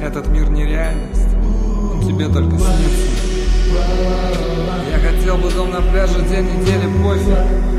Этот мир не реальность, он тебе только снится. Я хотел бы дом на пляже, день недели, пофиг.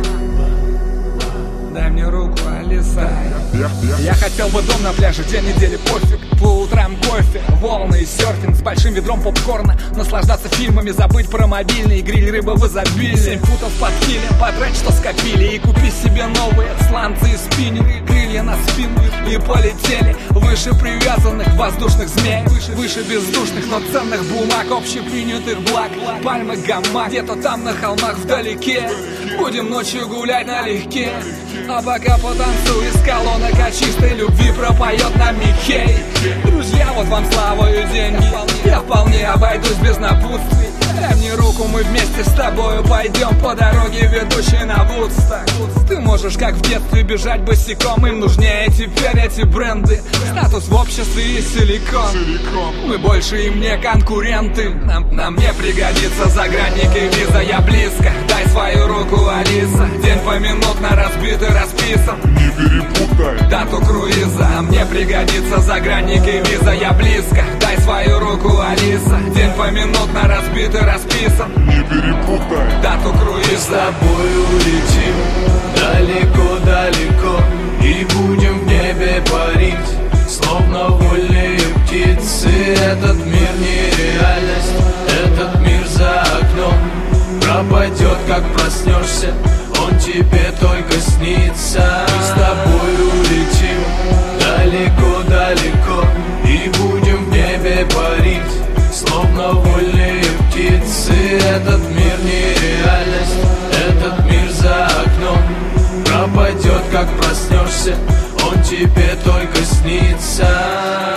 Дай мне руку, Алиса. Я хотел бы дом на пляже, день недели, пофиг. По утрам кофе, волны и серфинг с большим ведром попкорна. Наслаждаться фильмами, забыть про мобильный, гриль, рыба в изобилии. 7 футов под килем, потрать, что скопили. И купи себе новые сланцы и спиннинг. Крылья на спину и полетели выше привязанных воздушных змей. Выше бездушных, но ценных бумаг, общепринятых благ. Пальмы, гамак, где-то там на холмах вдалеке. Будем ночью гулять налегке. А пока потанцуй из колонок о чистой любви пропоет нам Микей. Друзья, вот вам слава и деньги. Я вполне обойдусь без напутствий. Дай мне руку, мы вместе с тобою пойдем по дороге, ведущей на Вудсток. Ты можешь, как в детстве, бежать босиком. Им нужнее теперь эти бренды. Статус в обществе и силикон. Мы больше им не конкуренты. Нам не пригодится загранник и виза. Я близко, дай свою руку, Алиса. День поминутно разбит и расписан. Не перепутай дату круиза. Мне пригодится загранник и виза. Я близко, дай свою руку, Алиса. День поминутно разбит и расписан. Не перепутай дату круиза. Мы с тобой улетим далеко-далеко и будем в небе парить, словно вольные птицы. Этот мир не реальность, этот мир за окном пропадет, как проснешься, он тебе только снится. Мы с тобой улетим далеко-далеко и будем в небе парить, словно вольные птицы. Этот мир не реальность, этот мир за окном пропадет, как проснешься, он тебе только снится.